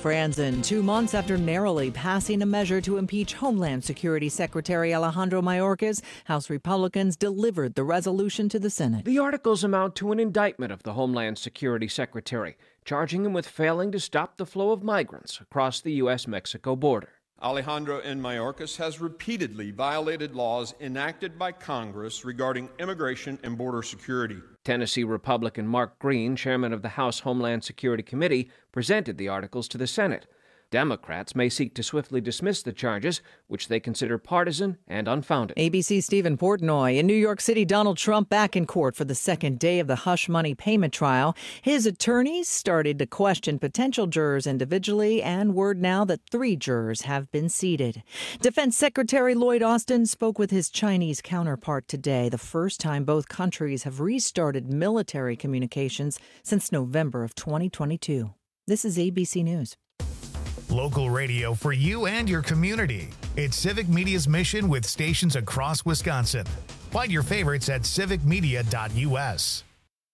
Franzen, 2 months after narrowly passing a measure to impeach Homeland Security Secretary Alejandro Mayorkas, House Republicans delivered the resolution to the Senate. The articles amount to an indictment of the Homeland Security Secretary, charging him with failing to stop the flow of migrants across the U.S.-Mexico border. Alejandro N. Mayorkas has repeatedly violated laws enacted by Congress regarding immigration and border security. Tennessee Republican Mark Green, chairman of the House Homeland Security Committee, presented the articles to the Senate. Democrats may seek to swiftly dismiss the charges, which they consider partisan and unfounded. ABC's Stephen Portnoy. In New York City, Donald Trump back in court for the second day of the hush money payment trial. His attorneys started to question potential jurors individually, and word now that 3 jurors have been seated. Defense Secretary Lloyd Austin spoke with his Chinese counterpart today, the first time both countries have restarted military communications since November of 2022. This is ABC News. Local radio for you and your community. It's Civic Media's mission with stations across Wisconsin. Find your favorites at civicmedia.us.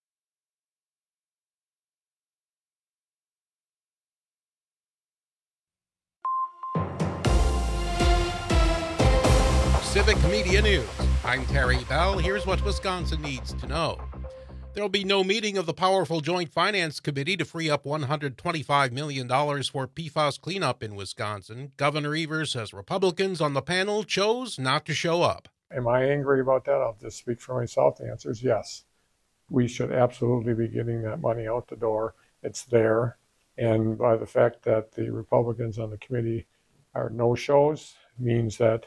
Civic Media News. I'm Terry Bell. Here's what Wisconsin needs to know. There will be no meeting of the powerful Joint Finance Committee to free up $125 million for PFAS cleanup in Wisconsin. Governor Evers says Republicans on the panel chose not to show up. Am I angry about that? I'll just speak for myself. The answer is yes. We should absolutely be getting that money out the door. It's there. And by the fact that the Republicans on the committee are no-shows means that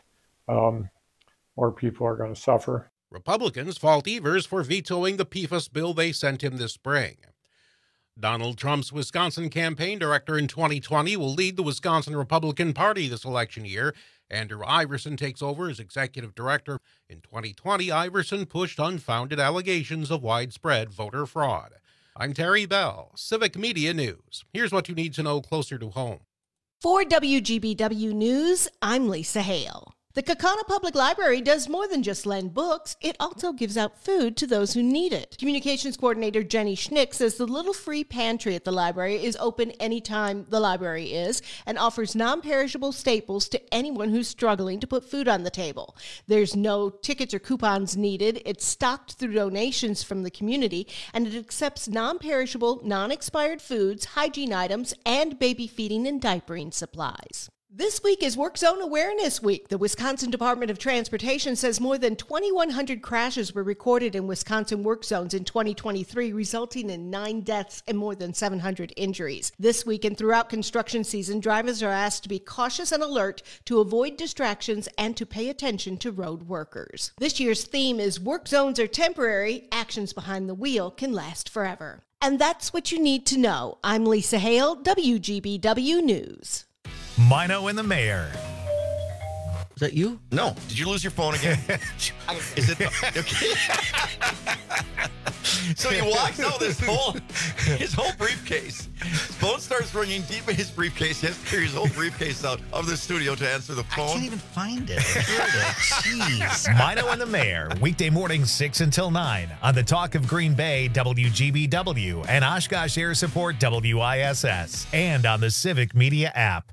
more people are going to suffer. Republicans fault Evers for vetoing the PFAS bill they sent him this spring. Donald Trump's Wisconsin campaign director in 2020 will lead the Wisconsin Republican Party this election year. Andrew Iverson takes over as executive director. In 2020, Iverson pushed unfounded allegations of widespread voter fraud. I'm Terry Bell, Civic Media News. Here's what you need to know closer to home. For WGBW News, I'm Lisa Hale. The Kaukauna Public Library does more than just lend books. It also gives out food to those who need it. Communications Coordinator Jenny Schnick says the little free pantry at the library is open anytime the library is and offers non-perishable staples to anyone who's struggling to put food on the table. There's no tickets or coupons needed. It's stocked through donations from the community, and it accepts non-perishable, non-expired foods, hygiene items, and baby feeding and diapering supplies. This week is Work Zone Awareness Week. The Wisconsin Department of Transportation says more than 2,100 crashes were recorded in Wisconsin work zones in 2023, resulting in 9 deaths and more than 700 injuries. This week and throughout construction season, drivers are asked to be cautious and alert, to avoid distractions, and to pay attention to road workers. This year's theme is Work Zones are temporary, actions behind the wheel can last forever. And that's what you need to know. I'm Lisa Hale, WGBW News. Mino and the Mayor. Is that you? No. Did you lose your phone again? Is it? Okay. So he walks out his whole briefcase. His phone starts ringing deep in his briefcase. He has to carry his whole briefcase out of the studio to answer the phone. I can't even find it. Jeez. Mino and the Mayor, weekday mornings 6 until 9 on the Talk of Green Bay, WGBW, and Oshkosh Air Support, WISS, and on the Civic Media app.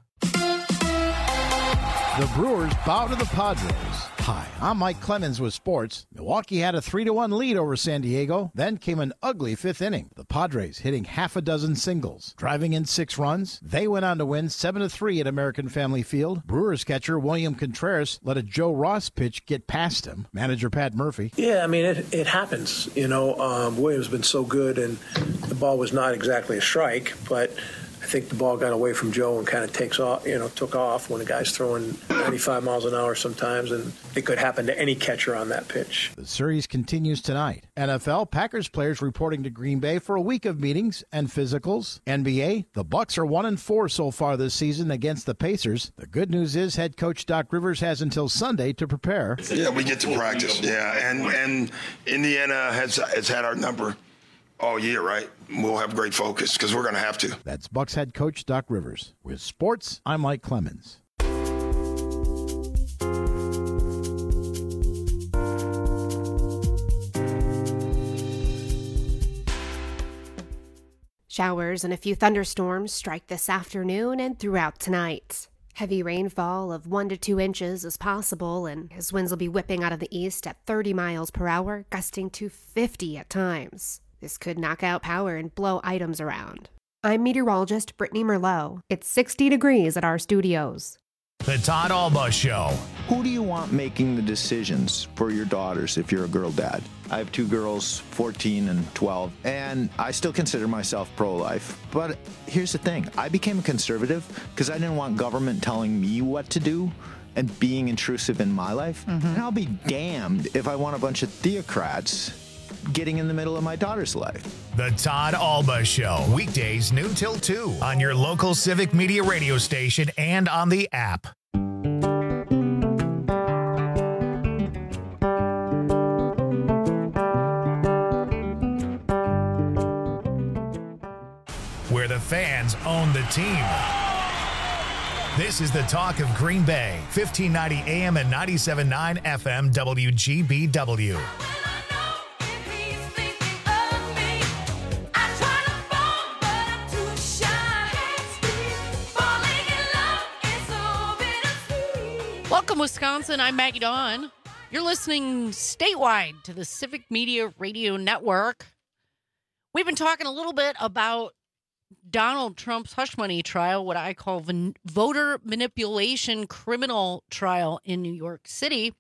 The Brewers bow to the Padres. Hi, I'm Mike Clemens with sports. Milwaukee had a 3-1 lead over San Diego. Then came an ugly 5th inning. The Padres hitting half a dozen singles, driving in 6 runs. They went on to win 7-3 at American Family Field. Brewers catcher William Contreras let a Joe Ross pitch get past him. Manager Pat Murphy. Yeah, I mean, it happens. William's been so good, and the ball was not exactly a strike, but I think the ball got away from Joe and kind of took off when a guy's throwing 95 miles an hour sometimes, and it could happen to any catcher on that pitch. The series continues tonight. NFL, Packers players reporting to Green Bay for a week of meetings and physicals. NBA, the Bucks are 1-4 so far this season against the Pacers. The good news is head coach Doc Rivers has until Sunday to prepare. Yeah, we get to practice. Yeah, and Indiana has had our number all year, right? We'll have great focus because we're going to have to. That's Bucks head coach Doc Rivers. With sports, I'm Mike Clemens. Showers and a few thunderstorms strike this afternoon and throughout tonight. Heavy rainfall of 1 to 2 inches is possible, and his winds will be whipping out of the east at 30 miles per hour, gusting to 50 at times. This could knock out power and blow items around. I'm meteorologist Brittany Merlot. It's 60 degrees at our studios. The Todd Alba Show. Who do you want making the decisions for your daughters if you're a girl dad? I have 2 girls, 14 and 12, and I still consider myself pro-life. But here's the thing. I became a conservative because I didn't want government telling me what to do and being intrusive in my life. And I'll be damned if I want a bunch of theocrats getting in the middle of my daughter's life. The Todd Alba Show. Weekdays noon till 2 on your local Civic Media radio station and on the app. Where the fans own the team. This is the talk of Green Bay, 1590 AM and 97.9 FM WGBW. Welcome, Wisconsin. I'm Maggie Dawn. You're listening statewide to the Civic Media Radio Network. We've been talking a little bit about Donald Trump's hush money trial, what I call voter manipulation criminal trial in New York City.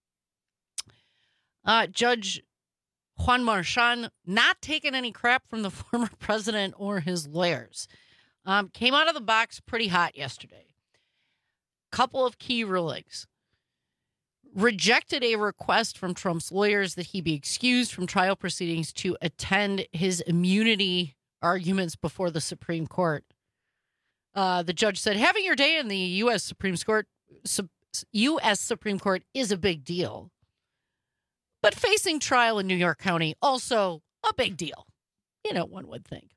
Judge Juan Marchand, not taking any crap from the former president or his lawyers, came out of the box pretty hot yesterday. Couple of key rulings. Rejected a request from Trump's lawyers that he be excused from trial proceedings to attend his immunity arguments before the Supreme Court. The judge said, having your day in the U.S. Supreme Court is a big deal. But facing trial in New York County, also a big deal. You know, one would think.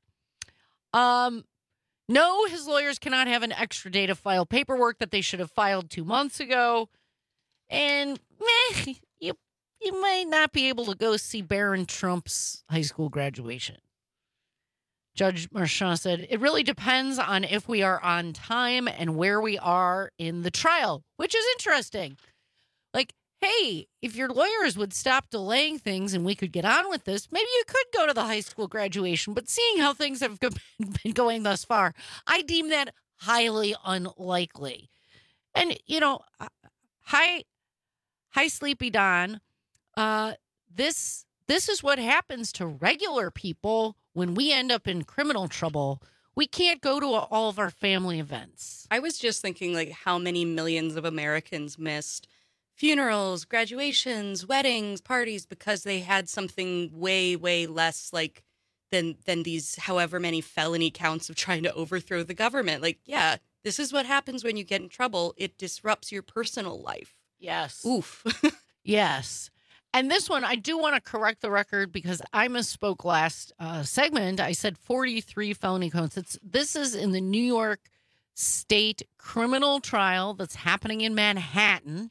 No, his lawyers cannot have an extra day to file paperwork that they should have filed 2 months ago. And you might not be able to go see Barron Trump's high school graduation. Judge Marchand said, it really depends on if we are on time and where we are in the trial, which is interesting. Like, hey, if your lawyers would stop delaying things and we could get on with this, maybe you could go to the high school graduation. But seeing how things have been going thus far, I deem that highly unlikely. And, you know, hi, Sleepy Don. This is what happens to regular people when we end up in criminal trouble. We can't go to all of our family events. I was just thinking, like, how many millions of Americans missed funerals, graduations, weddings, parties because they had something way, way less like than these however many felony counts of trying to overthrow the government. Like, yeah, this is what happens when you get in trouble. It disrupts your personal life. Yes. Oof. Yes. And this one, I do want to correct the record because I misspoke last segment. I said 43 felony counts. This is in the New York State criminal trial that's happening in Manhattan.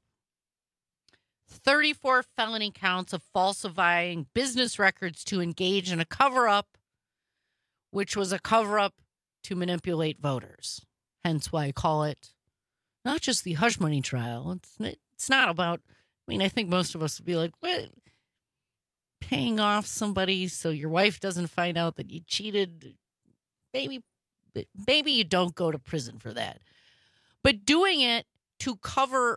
34 felony counts of falsifying business records to engage in a cover-up, which was a cover-up to manipulate voters. Hence why I call it not just the hush money trial. It's not about, I mean, I think most of us would be like, what? Paying off somebody so your wife doesn't find out that you cheated. Maybe you don't go to prison for that. But doing it to cover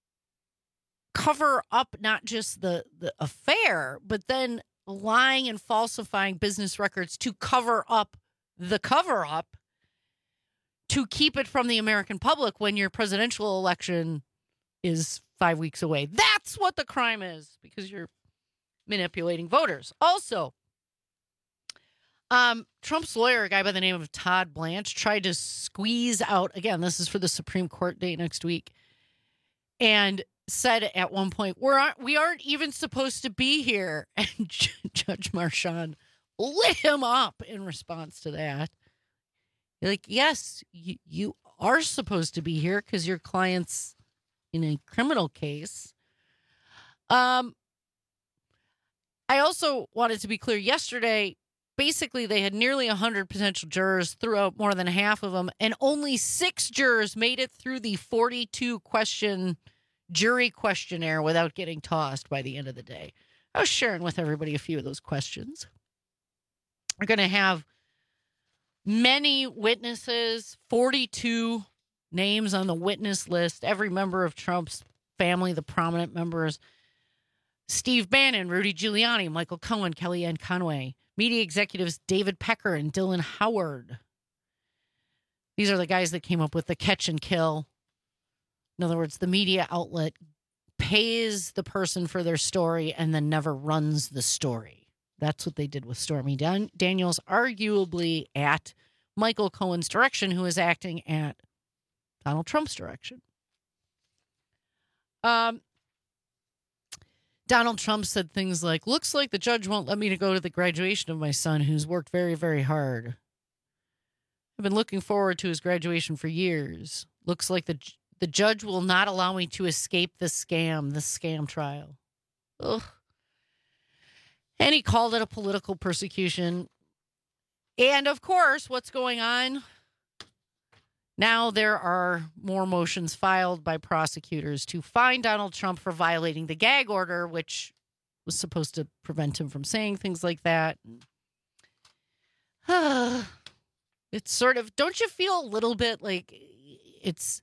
up not just the affair, but then lying and falsifying business records to cover up the cover-up to keep it from the American public when your presidential election is 5 weeks away. That's what the crime is, because you're manipulating voters. Also, Trump's lawyer, a guy by the name of Todd Blanche, tried to squeeze out, again, this is for the Supreme Court date next week, and said at one point, we aren't even supposed to be here. And Judge Marchand lit him up in response to that. Like, yes, you are supposed to be here because your client's in a criminal case. I also wanted to be clear. Yesterday, basically they had nearly 100 potential jurors, threw out more than half of them, and only 6 jurors made it through the 42-question jury questionnaire without getting tossed by the end of the day. I was sharing with everybody a few of those questions. We're going to have many witnesses, 42 names on the witness list, every member of Trump's family, the prominent members. Steve Bannon, Rudy Giuliani, Michael Cohen, Kellyanne Conway, media executives David Pecker and Dylan Howard. These are the guys that came up with the catch and kill. In other words, the media outlet pays the person for their story and then never runs the story. That's what they did with Stormy Daniels, arguably at Michael Cohen's direction, who is acting at Donald Trump's direction. Donald Trump said things like, looks like the judge won't let me go to the graduation of my son, who's worked very, very hard. I've been looking forward to his graduation for years. Looks like the judge will not allow me to escape the scam trial. Ugh. And he called it a political persecution. And, of course, what's going on? Now there are more motions filed by prosecutors to fine Donald Trump for violating the gag order, which was supposed to prevent him from saying things like that. It's sort of, don't you feel a little bit like it's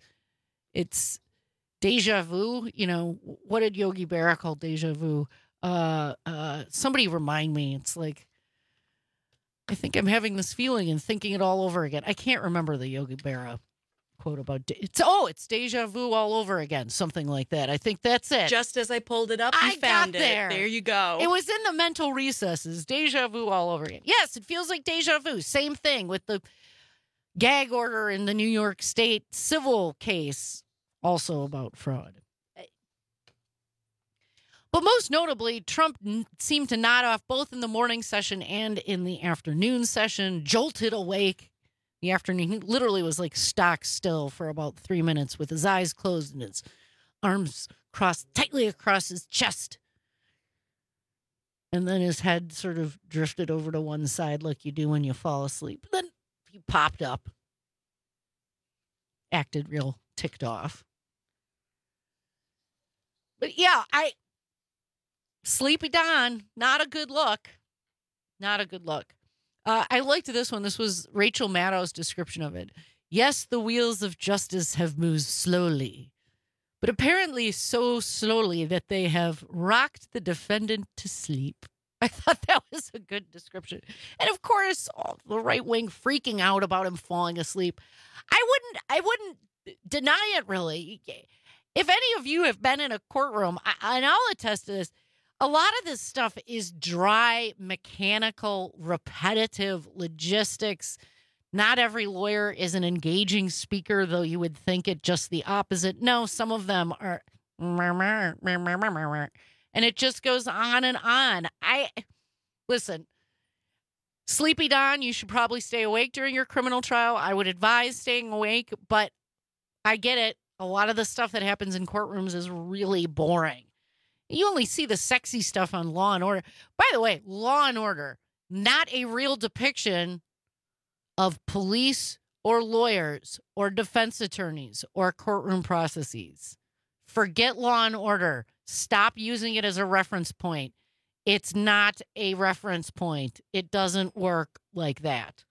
deja vu? You know, what did Yogi Berra call deja vu? Somebody remind me. It's like, I think I'm having this feeling and thinking it all over again. I can't remember the Yogi Berra quote about it's deja vu all over again, something like that. I think that's it. Just as I pulled it up, you found it. There you go. It was in the mental recesses. Deja vu all over again. Yes, it feels like deja vu. Same thing with the gag order in the New York State civil case, also about fraud. But most notably, Trump seemed to nod off both in the morning session and in the afternoon session, jolted awake. The afternoon, he literally was like stock still for about 3 minutes with his eyes closed and his arms crossed tightly across his chest. And then his head sort of drifted over to one side like you do when you fall asleep. Then he popped up, acted real ticked off. But yeah, Sleepy Don, not a good look. Not a good look. I liked this one. This was Rachel Maddow's description of it. Yes, the wheels of justice have moved slowly, but apparently so slowly that they have rocked the defendant to sleep. I thought that was a good description. And of course, the right wing freaking out about him falling asleep. I wouldn't deny it, really. If any of you have been in a courtroom, and I'll attest to this, a lot of this stuff is dry, mechanical, repetitive logistics. Not every lawyer is an engaging speaker, though you would think it just the opposite. No, some of them are, and it just goes on and on. Listen, Sleepy Don, you should probably stay awake during your criminal trial. I would advise staying awake, but I get it. A lot of the stuff that happens in courtrooms is really boring. You only see the sexy stuff on Law and Order. By the way, Law and Order, not a real depiction of police or lawyers or defense attorneys or courtroom processes. Forget Law and Order. Stop using it as a reference point. It's not a reference point. It doesn't work like that.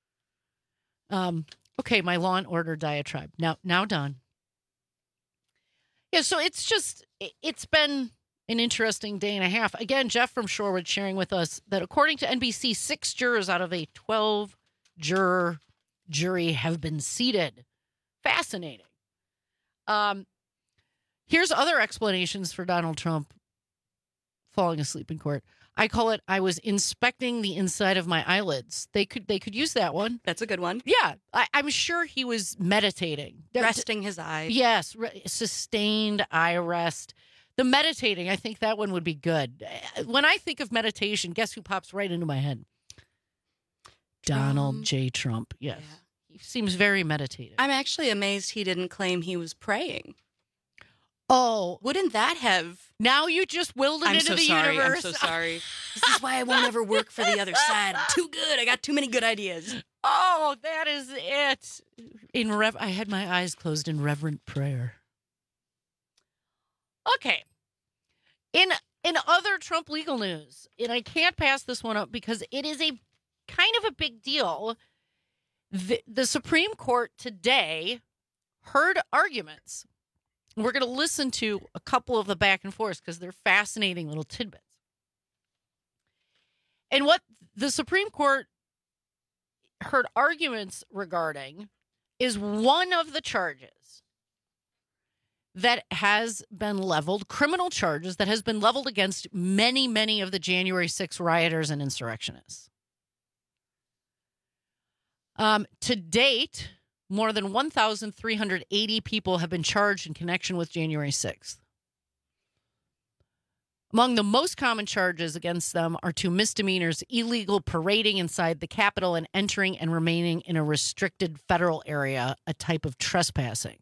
Okay, my Law and Order diatribe. Now done. Yeah, so it's been an interesting day and a half. Again, Jeff from Shorewood sharing with us that according to NBC, 6 jurors out of a 12-juror jury have been seated. Fascinating. Here's other explanations for Donald Trump falling asleep in court. I call it, I was inspecting the inside of my eyelids. They could use that one. That's a good one. Yeah. I'm sure he was meditating. Resting his eyes. Yes. Sustained eye rest. The meditating, I think that one would be good. When I think of meditation, guess who pops right into my head? Donald J. Trump. Yes. Yeah. He seems very meditative. I'm actually amazed he didn't claim he was praying. Oh. Wouldn't that have... Now you just willed it into the universe. I'm so sorry. This is why I won't ever work for the other side. I'm too good. I got too many good ideas. Oh, that is it. I had my eyes closed in reverent prayer. Okay. In other Trump legal news, and I can't pass this one up because it is a kind of a big deal. The Supreme Court today heard arguments. We're going to listen to a couple of the back and forth because they're fascinating little tidbits. And what the Supreme Court heard arguments regarding is one of the charges that has been leveled, criminal charges that has been leveled against many, many of the January 6 rioters and insurrectionists. To date, more than 1,380 people have been charged in connection with January 6th. Among the most common charges against them are 2 misdemeanors: illegal parading inside the Capitol and entering and remaining in a restricted federal area, a type of trespassing.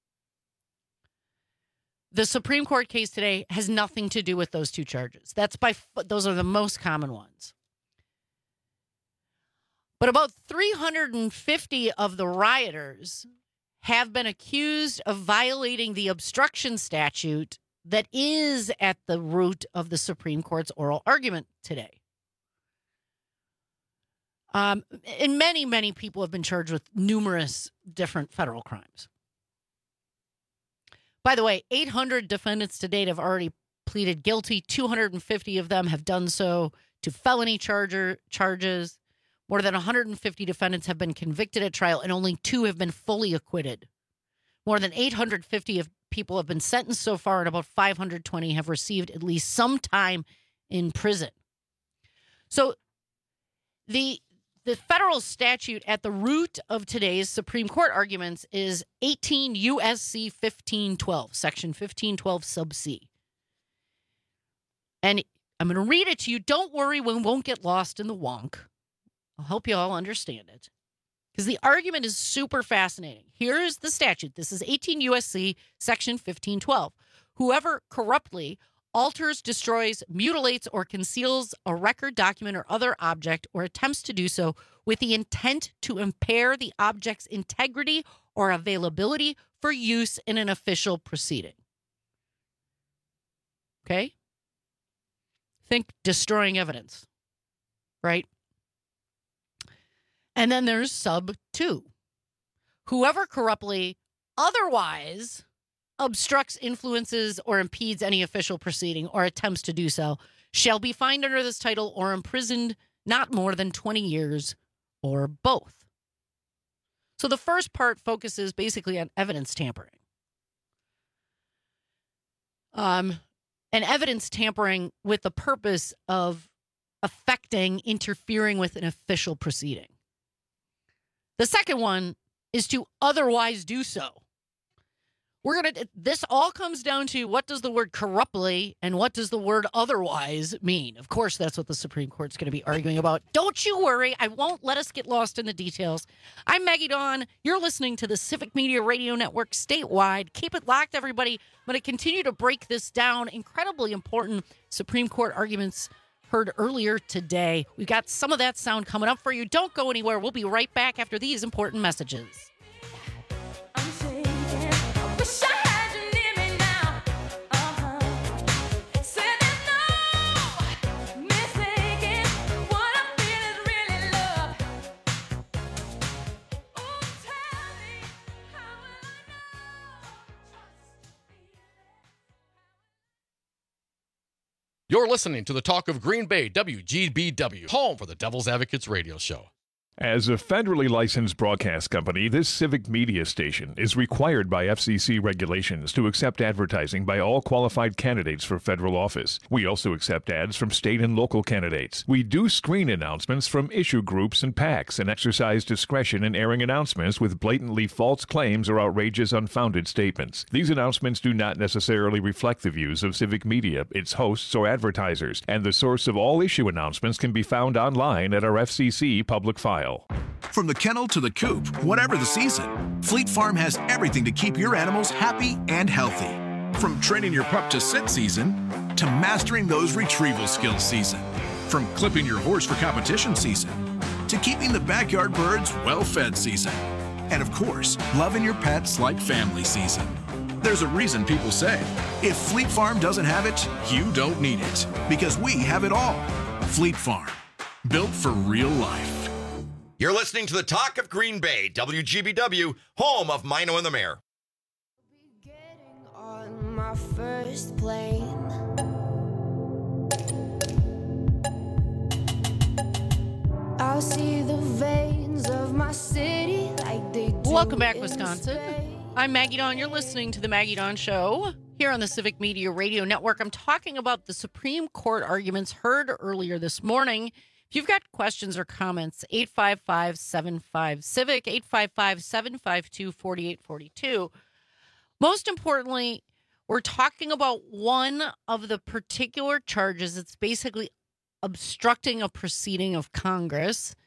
The Supreme Court case today has nothing to do with those 2 charges. Those are the most common ones. But about 350 of the rioters have been accused of violating the obstruction statute that is at the root of the Supreme Court's oral argument today. And many, many people have been charged with numerous different federal crimes. By the way, 800 defendants to date have already pleaded guilty. 250 of them have done so to felony charges. More than 150 defendants have been convicted at trial, and only 2 have been fully acquitted. More than 850 people have been sentenced so far, and about 520 have received at least some time in prison. So the federal statute at the root of today's Supreme Court arguments is 18 U.S.C. 1512, Section 1512 sub C. And I'm going to read it to you. Don't worry, we won't get lost in the wonk. I'll help you all understand it, because the argument is super fascinating. Here is the statute. This is 18 U.S.C. Section 1512. Whoever corruptly alters, destroys, mutilates, or conceals a record, document, or other object, or attempts to do so with the intent to impair the object's integrity or availability for use in an official proceeding. Okay? Think destroying evidence, right? And then there's sub 2. Whoever corruptly otherwise obstructs, influences, or impedes any official proceeding or attempts to do so shall be fined under this title or imprisoned not more than 20 years or both. So the first part focuses basically on evidence tampering. And evidence tampering with the purpose of affecting, interfering with an official proceeding. The second one is to otherwise do so. This all comes down to, what does the word corruptly and what does the word otherwise mean? Of course, that's what the Supreme Court's going to be arguing about. Don't you worry. I won't let us get lost in the details. I'm Maggie Dawn. You're listening to the Civic Media Radio Network statewide. Keep it locked, everybody. I'm going to continue to break this down. Incredibly important Supreme Court arguments heard earlier today. We've got some of that sound coming up for you. Don't go anywhere. We'll be right back after these important messages. You're listening to the Talk of Green Bay, WGBW, home for the Devil's Advocates radio show. As a federally licensed broadcast company, this civic media station is required by FCC regulations to accept advertising by all qualified candidates for federal office. We also accept ads from state and local candidates. We do screen announcements from issue groups and PACs and exercise discretion in airing announcements with blatantly false claims or outrageous, unfounded statements. These announcements do not necessarily reflect the views of civic media, its hosts, or advertisers, and the source of all issue announcements can be found online at our FCC public file. From the kennel to the coop, whatever the season, Fleet Farm has everything to keep your animals happy and healthy. From training your pup to sit season to mastering those retrieval skills season. From clipping your horse for competition season to keeping the backyard birds well-fed season. And of course, loving your pets like family season. There's a reason people say, if Fleet Farm doesn't have it, you don't need it. Because we have it all. Fleet Farm, built for real life. You're listening to the Talk of Green Bay, WGBW, home of Mino and the Mayor. On my first plane, I'll see the veins of my city like they do. Welcome back, Wisconsin. I'm Maggie Dawn. You're listening to the Maggie Dawn Show here on the Civic Media Radio Network. I'm talking about the Supreme Court arguments heard earlier this morning. If you've got questions or comments, 855-75-CIVIC, 855-752-4842. Most importantly, we're talking about one of the particular charges. It's basically obstructing a proceeding of Congress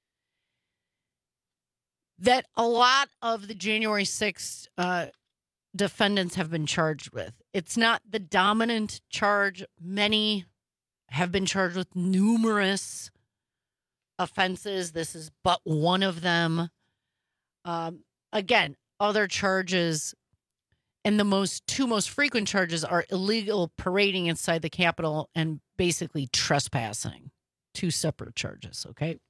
that a lot of the January 6th defendants have been charged with. It's not the dominant charge. Many have been charged with numerous offenses. This is but one of them. Again, other charges, and the two most frequent charges are illegal parading inside the Capitol and basically trespassing. Two separate charges, okay?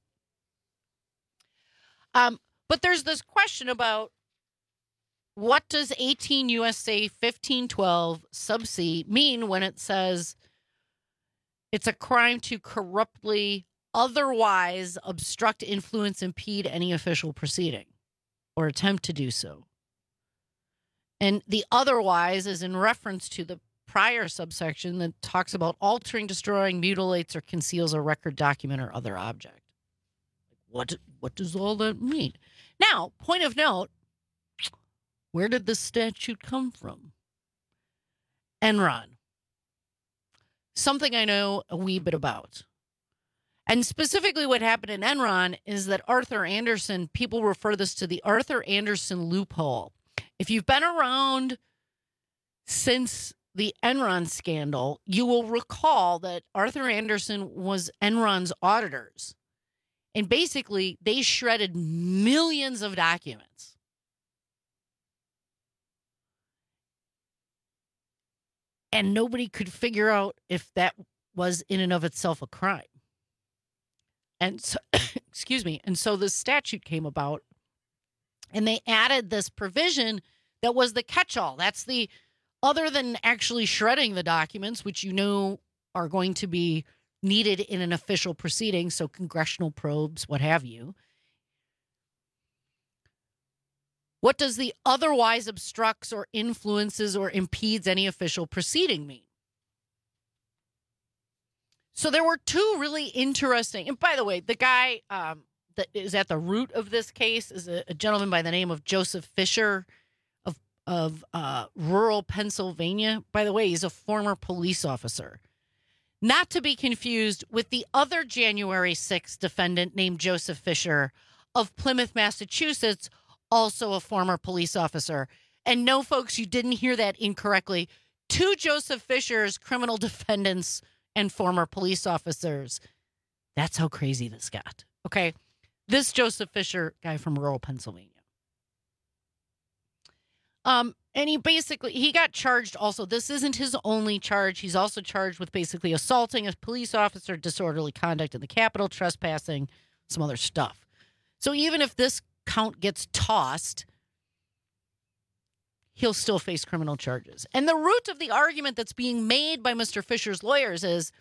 But there's this question about what does 18 U.S.A. 1512 sub C mean when it says it's a crime to corruptly otherwise obstruct, influence, impede any official proceeding or attempt to do so. And the otherwise is in reference to the prior subsection that talks about altering, destroying, mutilates, or conceals a record, document, or other object. What does all that mean? Now, point of note, where did this statute come from? Enron. Something I know a wee bit about. And specifically what happened in Enron is that Arthur Andersen, people refer this to the Arthur Andersen loophole. If you've been around since the Enron scandal, you will recall that Arthur Andersen was Enron's auditors. And basically, they shredded millions of documents. And nobody could figure out if that was in and of itself a crime. And so, excuse me. And so this statute came about, and they added this provision that was the catch-all. That's the, other than actually shredding the documents, which you know are going to be needed in an official proceeding, so congressional probes, what have you. What does the otherwise obstructs or influences or impedes any official proceeding mean? So there were two really interesting, and by the way, the guy that is at the root of this case is a gentleman by the name of Joseph Fisher of rural Pennsylvania. By the way, he's a former police officer. Not to be confused with the other January 6th defendant named Joseph Fisher of Plymouth, Massachusetts, also a former police officer. And no, folks, you didn't hear that incorrectly. Two Joseph Fishers, criminal defendants and former police officers. That's how crazy this got. Okay. This Joseph Fisher guy from rural Pennsylvania. And he got charged also. This isn't his only charge. He's also charged with basically assaulting a police officer, disorderly conduct in the Capitol, trespassing, some other stuff. So even if this count gets tossed, he'll still face criminal charges. And the root of the argument that's being made by Mr. Fisher's lawyers is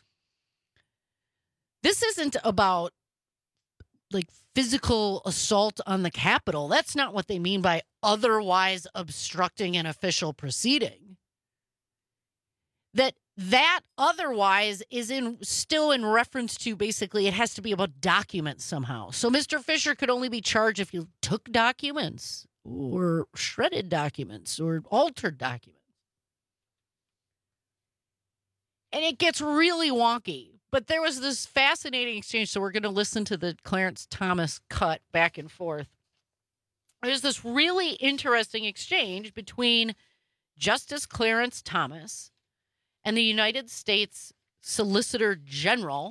this isn't about like physical assault on the Capitol. That's not what they mean by otherwise obstructing an official proceeding. That otherwise is still in reference to basically it has to be about documents somehow. So Mr. Fisher could only be charged if you took documents or shredded documents or altered documents. And it gets really wonky. But there was this fascinating exchange, so we're going to listen to the Clarence Thomas cut back and forth. There's this really interesting exchange between Justice Clarence Thomas and the United States Solicitor General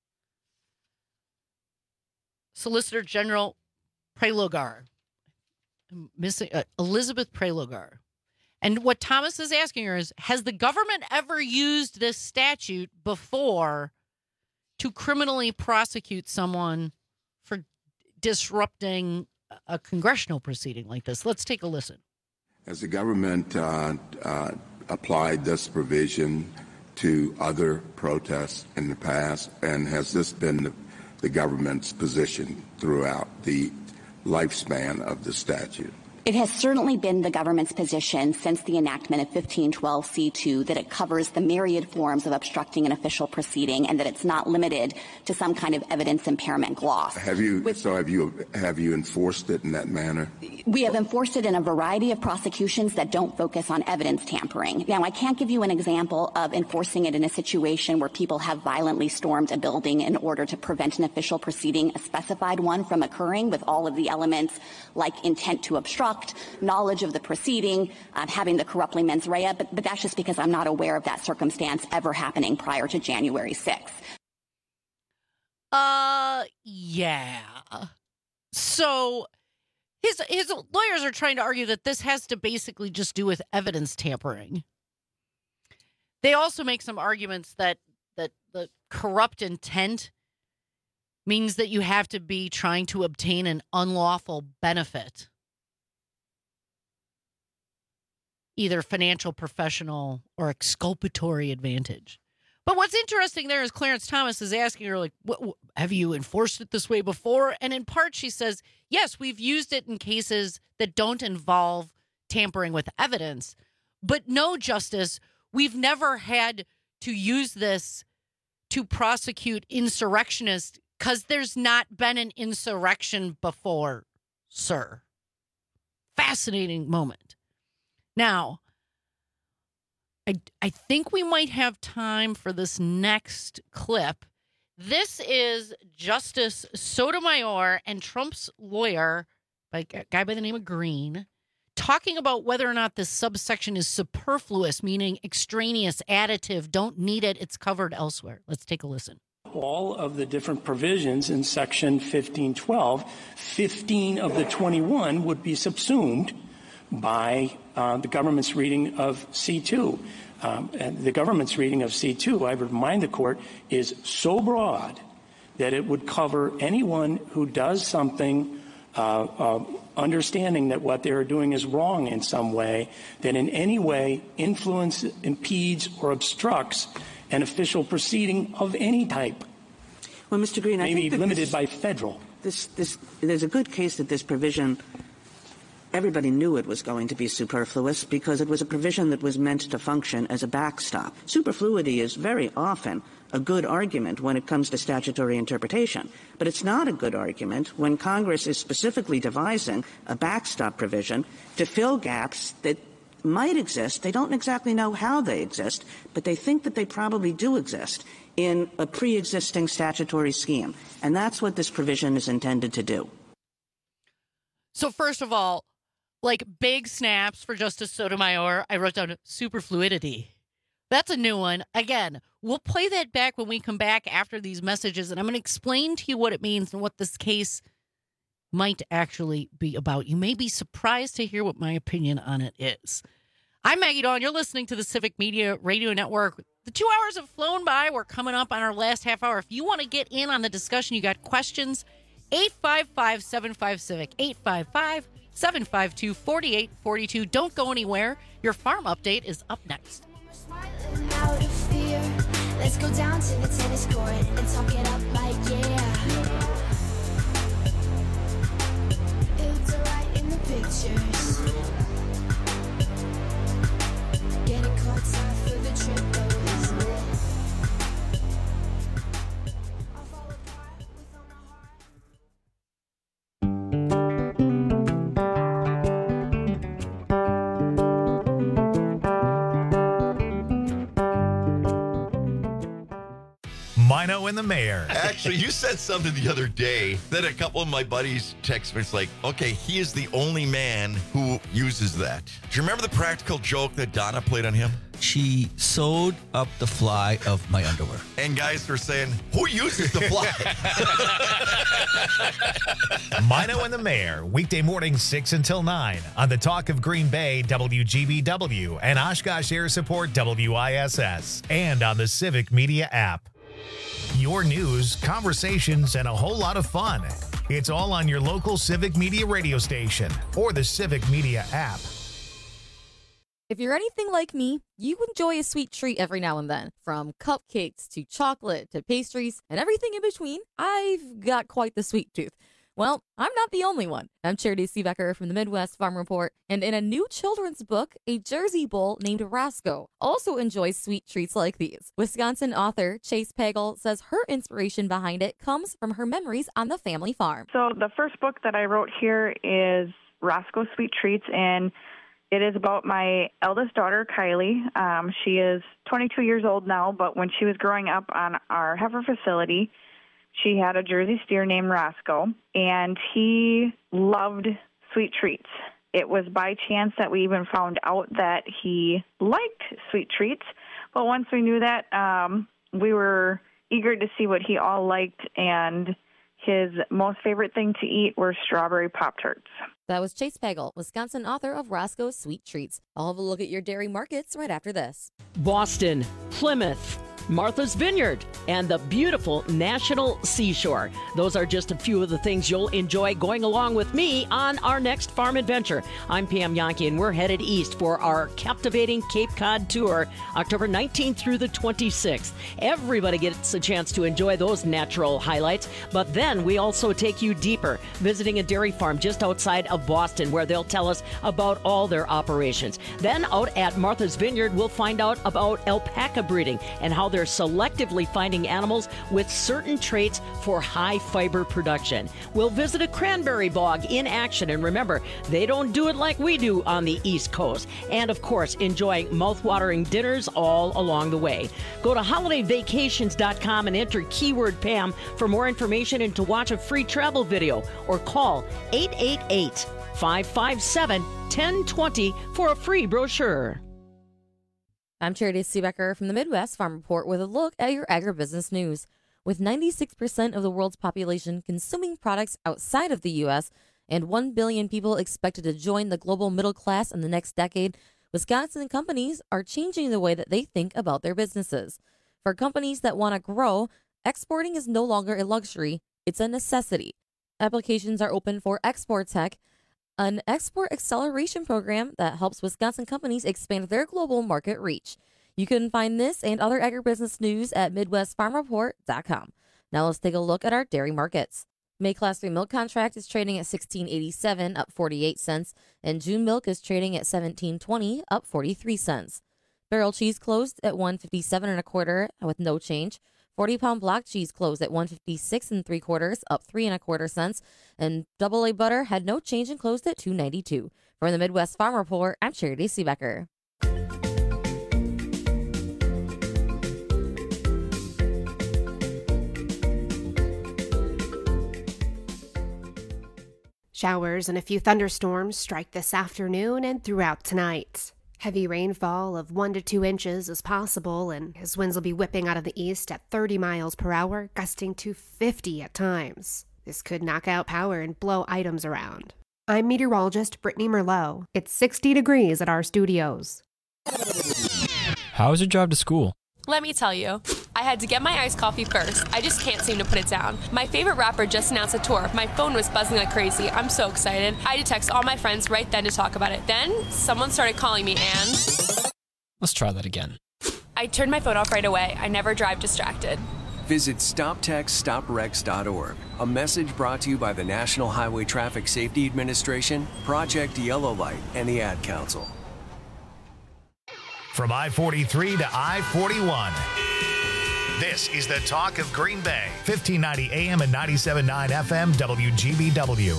Prelogar. Elizabeth Prelogar. And what Thomas is asking her is, has the government ever used this statute before to criminally prosecute someone for disrupting a congressional proceeding like this? Let's take a listen. Has the government applied this provision to other protests in the past? And has this been the government's position throughout the lifespan of the statute? It has certainly been the government's position since the enactment of 1512C2 that it covers the myriad forms of obstructing an official proceeding and that it's not limited to some kind of evidence impairment gloss. Have you enforced it in that manner? We have enforced it in a variety of prosecutions that don't focus on evidence tampering. Now, I can't give you an example of enforcing it in a situation where people have violently stormed a building in order to prevent an official proceeding, a specified one, from occurring with all of the elements like intent to obstruct, knowledge of the proceeding, having the corruptly mens rea, but that's just because I'm not aware of that circumstance ever happening prior to January 6th. Yeah. So his lawyers are trying to argue that this has to basically just do with evidence tampering. They also make some arguments that the corrupt intent means that you have to be trying to obtain an unlawful benefit, either financial, professional, or exculpatory advantage. But what's interesting there is Clarence Thomas is asking her, like, have you enforced it this way before? And in part, she says, yes, we've used it in cases that don't involve tampering with evidence. But no, Justice, we've never had to use this to prosecute insurrectionists because there's not been an insurrection before, sir. Fascinating moment. Now, I think we might have time for this next clip. This is Justice Sotomayor and Trump's lawyer, a guy by the name of Green, talking about whether or not this subsection is superfluous, meaning extraneous, additive, don't need it, it's covered elsewhere. Let's take a listen. All of the different provisions in Section 1512, 15 of the 21 would be subsumed by the government's reading of C2. And the government's reading of C2, I remind the court, is so broad that it would cover anyone who does something understanding that what they're doing is wrong in some way, that in any way influences, impedes, or obstructs an official proceeding of any type. Well, Mr. Green, I think limited by federal. There's a good case that this provision, everybody knew it was going to be superfluous because it was a provision that was meant to function as a backstop. Superfluity is very often a good argument when it comes to statutory interpretation, but it's not a good argument when Congress is specifically devising a backstop provision to fill gaps that might exist. They don't exactly know how they exist, but they think that they probably do exist in a pre-existing statutory scheme. And that's what this provision is intended to do. So first of all, like big snaps for Justice Sotomayor, I wrote down superfluidity. That's a new one. Again, we'll play that back when we come back after these messages, and I'm going to explain to you what it means and what this case might actually be about. You may be surprised to hear what my opinion on it is. I'm Maggie Dawn. You're listening to the Civic Media Radio Network. The 2 hours have flown by. We're coming up on our last half hour. If you want to get in on the discussion, you got questions, 855-75-CIVIC, 855-752-4842. Don't go anywhere. Your farm update is up next. Out of fear, let's go down to the tennis court and talk it up like it's alright in the pictures. Getting caught time for the trip though, isn't it? I'll fall apart without my heart. Mino and the Mayor. Actually, you said something the other day that a couple of my buddies text me. It's like, okay, he is the only man who uses that. Do you remember the practical joke that Donna played on him? She sewed up the fly of my underwear. And guys were saying, who uses the fly? Mino and the Mayor, weekday mornings 6 until 9 on the Talk of Green Bay, WGBW, and Oshkosh Air Support, WISS, and on the Civic Media app. Your news, conversations, and a whole lot of fun. It's all on your local Civic Media radio station or the Civic Media app. If you're anything like me, you enjoy a sweet treat every now and then. From cupcakes to chocolate to pastries and everything in between, I've got quite the sweet tooth. Well, I'm not the only one. I'm Charity Seebecker from the Midwest Farm Report, and in a new children's book, a Jersey bull named Roscoe also enjoys sweet treats like these. Wisconsin author Chase Pagel says her inspiration behind it comes from her memories on the family farm. So the first book that I wrote here is Roscoe Sweet Treats, and it is about my eldest daughter, Kylie. She is 22 years old now, but when she was growing up on our heifer facility, she had a Jersey steer named Roscoe, and he loved sweet treats. It was by chance that we even found out that he liked sweet treats, but once we knew that, we were eager to see what he all liked, and his most favorite thing to eat were strawberry Pop-Tarts. That was Chase Pagel, Wisconsin author of Roscoe's Sweet Treats. I'll have a look at your dairy markets right after this. Boston, Plymouth, Martha's Vineyard, and the beautiful National Seashore. Those are just a few of the things you'll enjoy going along with me on our next farm adventure. I'm Pam Yonke, and we're headed east for our captivating Cape Cod tour, October 19th through the 26th. Everybody gets a chance to enjoy those natural highlights, but then we also take you deeper, visiting a dairy farm just outside of Boston, where they'll tell us about all their operations. Then out at Martha's Vineyard, we'll find out about alpaca breeding and how they're selectively finding animals with certain traits for high fiber production. We'll visit a cranberry bog in action, and remember, they don't do it like we do on the East Coast. And of course, enjoy mouth-watering dinners all along the way. Go to holidayvacations.com and enter keyword Pam for more information and to watch a free travel video, or call 888-557-1020 for a free brochure. I'm Charity Seebecker from the Midwest Farm Report with a look at your agribusiness news. With 96% of the world's population consuming products outside of the U.S. and 1 billion people expected to join the global middle class in the next decade, Wisconsin companies are changing the way that they think about their businesses. For companies that want to grow, exporting is no longer a luxury, it's a necessity. Applications are open for Export Tech, an export acceleration program that helps Wisconsin companies expand their global market reach. You can find this and other agribusiness news at MidwestFarmReport.com. Now let's take a look at our dairy markets. May Class 3 milk contract is trading at $16.87, up 48 cents, and June milk is trading at $17.20, up 43 cents. Barrel cheese closed at $157 1/4 with no change. 40-pound block cheese closed at $156 3/4, up 3 1/4 cents, and AA butter had no change and closed at $2.92. From the Midwest Farm Report, I'm Charity Seebecker. Showers and a few thunderstorms strike this afternoon and throughout tonight. Heavy rainfall of 1 to 2 inches is possible, and his winds will be whipping out of the east at 30 miles per hour, gusting to 50 at times. This could knock out power and blow items around. I'm meteorologist Brittany Merlot. It's 60 degrees at our studios. How is your drive to school? Let me tell you, I had to get my iced coffee first. I just can't seem to put it down. My favorite rapper just announced a tour. My phone was buzzing like crazy. I'm so excited. I had to text all my friends right then to talk about it. Then, someone started calling me and... Let's try that again. I turned my phone off right away. I never drive distracted. Visit StopTextStopWrecks.org. A message brought to you by the National Highway Traffic Safety Administration, Project Yellow Light, and the Ad Council. From I-43 to I-41. This is the Talk of Green Bay, 1590 AM and 97.9 FM WGBW.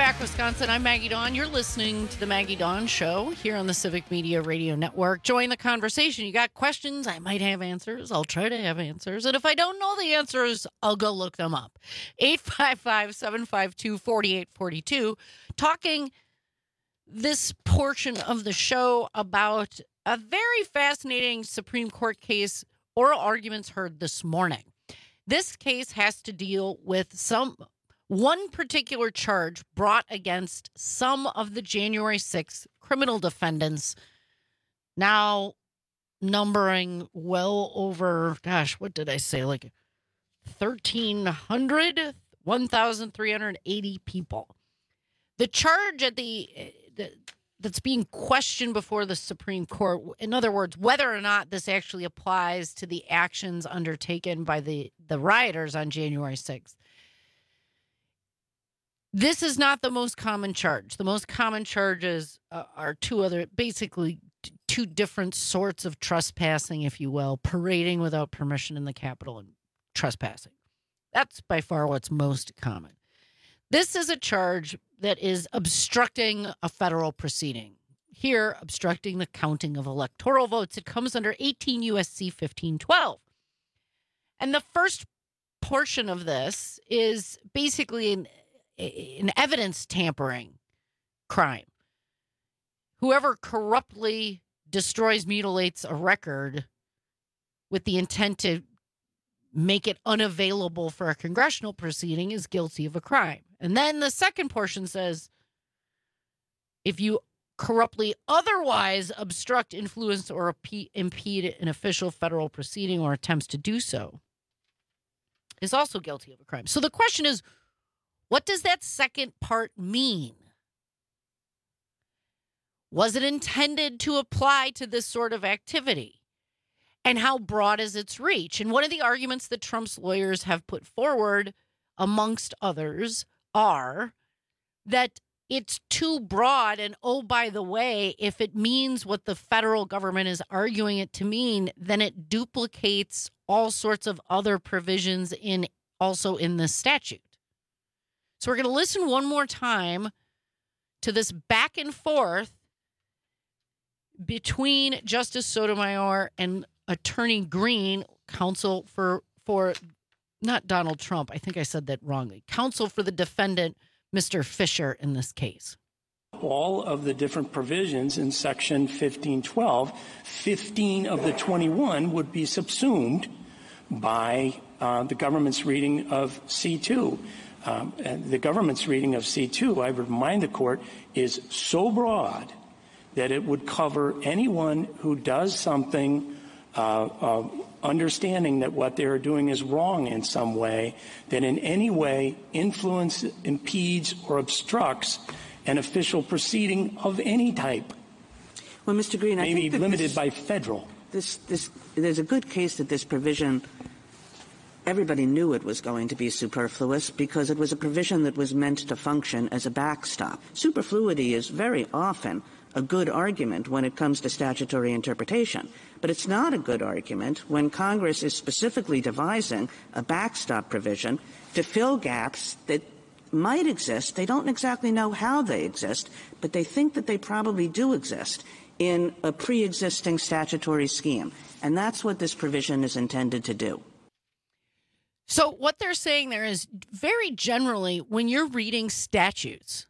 back, Wisconsin. I'm Maggie Dawn. You're listening to the Maggie Dawn Show here on the Civic Media Radio Network. Join the conversation. You got questions? I might have answers. I'll try to have answers. And if I don't know the answers, I'll go look them up. 855-752-4842. Talking this portion of the show about a very fascinating Supreme Court case, oral arguments heard this morning. This case has to deal with one particular charge brought against some of the January 6th criminal defendants, now numbering well over, what did I say, like 1,300, 1,380 people. The charge that's being questioned before the Supreme Court, in other words, whether or not this actually applies to the actions undertaken by the rioters on January 6th. This is not the most common charge. The most common charges are basically two different sorts of trespassing, if you will, parading without permission in the Capitol and trespassing. That's by far what's most common. This is a charge that is obstructing a federal proceeding. Here, obstructing the counting of electoral votes. It comes under 18 U.S.C. 1512. And the first portion of this is basically an evidence tampering crime. Whoever corruptly destroys, mutilates a record with the intent to make it unavailable for a congressional proceeding is guilty of a crime. And then the second portion says, if you corruptly otherwise obstruct, influence, or impede an official federal proceeding or attempts to do so, is also guilty of a crime. So the question is, what does that second part mean? Was it intended to apply to this sort of activity? And how broad is its reach? And one of the arguments that Trump's lawyers have put forward, amongst others, are that it's too broad. And oh, by the way, if it means what the federal government is arguing it to mean, then it duplicates all sorts of other provisions also in this statute. So we're going to listen one more time to this back and forth between Justice Sotomayor and Attorney Green, counsel for not Donald Trump. I think I said that wrongly. Counsel for the defendant, Mr. Fisher, in this case. All of the different provisions in Section 1512, 15 of the 21 would be subsumed by the government's reading of C2. The government's reading of C2, I remind the court, is so broad that it would cover anyone who does something understanding that what they're doing is wrong in some way, that in any way influences, impedes, or obstructs an official proceeding of any type. Well, Mr. Green, I think limited by federal. There's a good case that this provision, everybody knew it was going to be superfluous because it was a provision that was meant to function as a backstop. Superfluity is very often a good argument when it comes to statutory interpretation, but it's not a good argument when Congress is specifically devising a backstop provision to fill gaps that might exist. They don't exactly know how they exist, but they think that they probably do exist in a pre-existing statutory scheme, and that's what this provision is intended to do. So what they're saying there is, very generally, when you're reading statutes,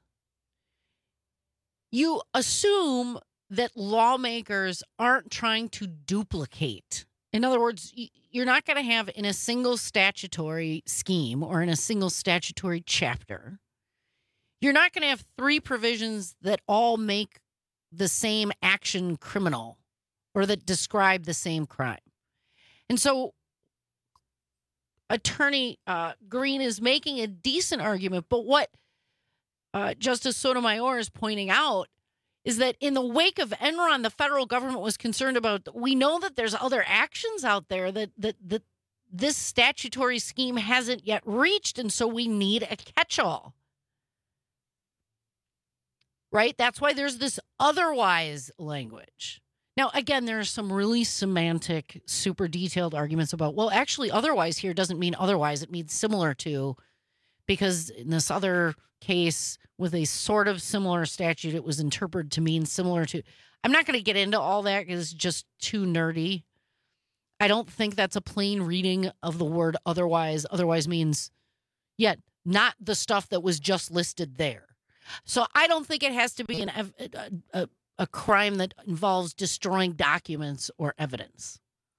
you assume that lawmakers aren't trying to duplicate. In other words, you're not going to have in a single statutory scheme or in a single statutory chapter, you're not going to have three provisions that all make the same action criminal or that describe the same crime. And so Attorney Green is making a decent argument, but what Justice Sotomayor is pointing out is that in the wake of Enron, the federal government was concerned about, we know that there's other actions out there that this statutory scheme hasn't yet reached, and so we need a catch-all. Right? That's why there's this otherwise language. Now, again, there are some really semantic, super detailed arguments about, well, actually, otherwise here doesn't mean otherwise. It means similar to, because in this other case with a sort of similar statute, it was interpreted to mean similar to. I'm not going to get into all that because it's just too nerdy. I don't think that's a plain reading of the word otherwise. Otherwise means yet not the stuff that was just listed there. So I don't think it has to be a crime that involves destroying documents or evidence.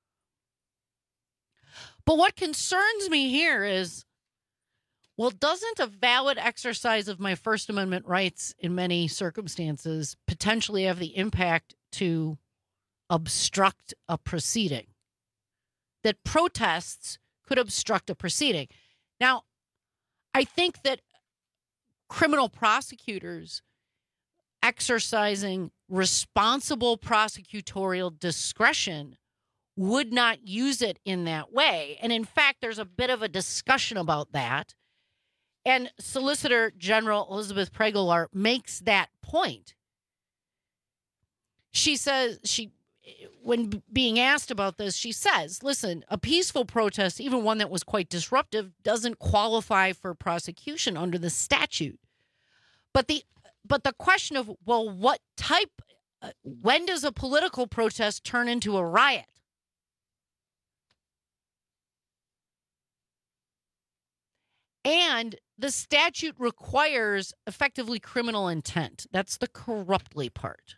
But what concerns me here is, well, doesn't a valid exercise of my First Amendment rights in many circumstances potentially have the impact to obstruct a proceeding? That protests could obstruct a proceeding. Now, I think that criminal prosecutors exercising responsible prosecutorial discretion would not use it in that way. And in fact, there's a bit of a discussion about that. And Solicitor General Elizabeth Pregelar makes that point. She says, when being asked about this, she says, listen, a peaceful protest, even one that was quite disruptive, doesn't qualify for prosecution under the statute. But the question of, well, what type, when does a political protest turn into a riot? And the statute requires effectively criminal intent. That's the corruptly part.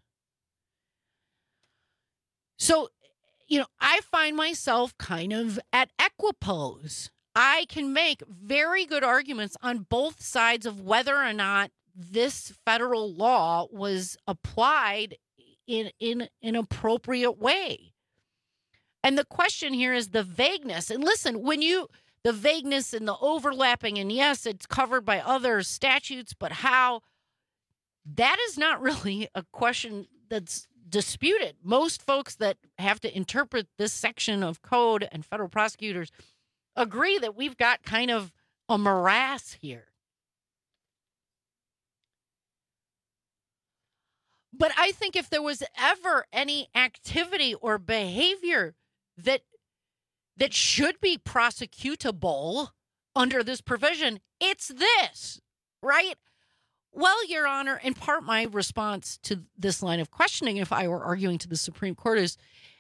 So, I find myself kind of at equipoise. I can make very good arguments on both sides of whether or not this federal law was applied in an appropriate way. And the question here is the vagueness. And listen, the vagueness and the overlapping, and yes, it's covered by other statutes, but how? That is not really a question that's disputed. Most folks that have to interpret this section of code and federal prosecutors agree that we've got kind of a morass here. But I think if there was ever any activity or behavior that should be prosecutable under this provision, it's this, right? Well, Your Honor, in part my response to this line of questioning, if I were arguing to the Supreme Court, is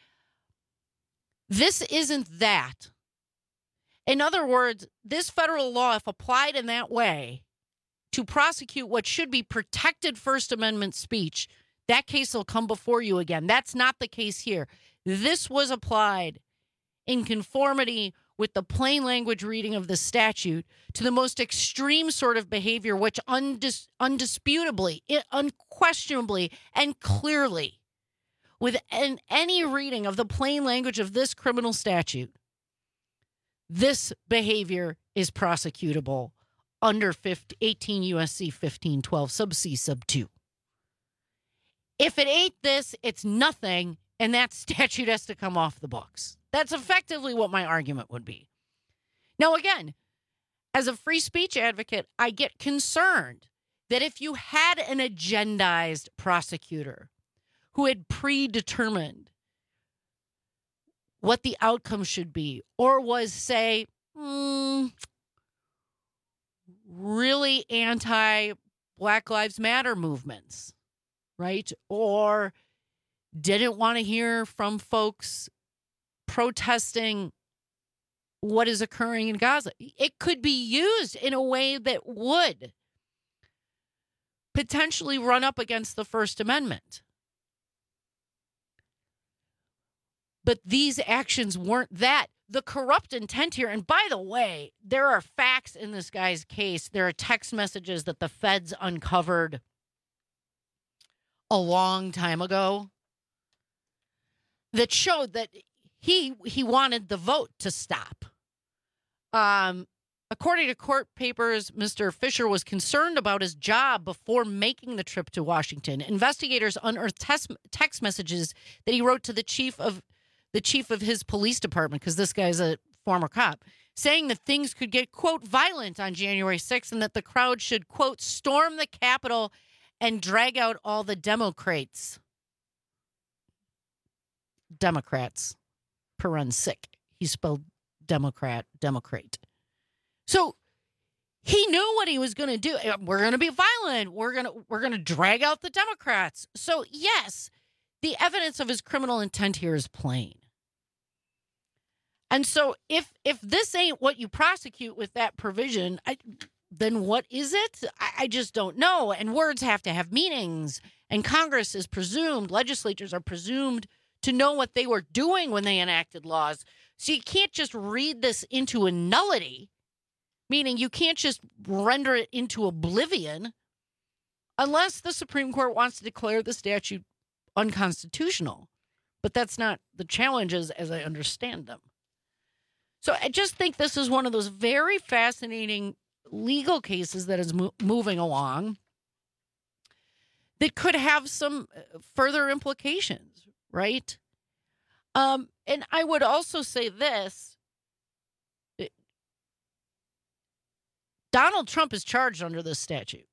this isn't that. In other words, this federal law, if applied in that way to prosecute what should be protected First Amendment speech, that case will come before you again. That's not the case here. This was applied in conformity with the plain language reading of the statute to the most extreme sort of behavior, which undisputably, unquestionably, and clearly, with any reading of the plain language of this criminal statute, this behavior is prosecutable under 18 U.S.C. 1512 sub C sub 2. If it ain't this, it's nothing, and that statute has to come off the books. That's effectively what my argument would be. Now, again, as a free speech advocate, I get concerned that if you had an agendized prosecutor who had predetermined what the outcome should be, or was, say, really anti-Black Lives Matter movements, right? Or didn't want to hear from folks protesting what is occurring in Gaza. It could be used in a way that would potentially run up against the First Amendment. But these actions weren't that. The corrupt intent here, and by the way, there are facts in this guy's case. There are text messages that the feds uncovered a long time ago that showed that he wanted the vote to stop. According to court papers, Mr. Fisher was concerned about his job before making the trip to Washington. Investigators unearthed text messages that he wrote to the chief of his police department, because this guy's a former cop, saying that things could get, quote, violent on January 6th and that the crowd should, quote, storm the Capitol and drag out all the Democrats. Paren sick. He spelled Democrat. So He knew what he was going to do. We're going to be violent. We're going to drag out the Democrats. So, yes, the evidence of his criminal intent here is plain. And so if this ain't what you prosecute with that provision, then what is it? I just don't know. And words have to have meanings. And Congress is presumed, legislatures are presumed to know what they were doing when they enacted laws. So you can't just read this into a nullity, meaning you can't just render it into oblivion unless the Supreme Court wants to declare the statute unconstitutional. But that's not the challenges as I understand them. So I just think this is one of those very fascinating legal cases that is moving along that could have some further implications, right? And I would also say this. Donald Trump is charged under this statute.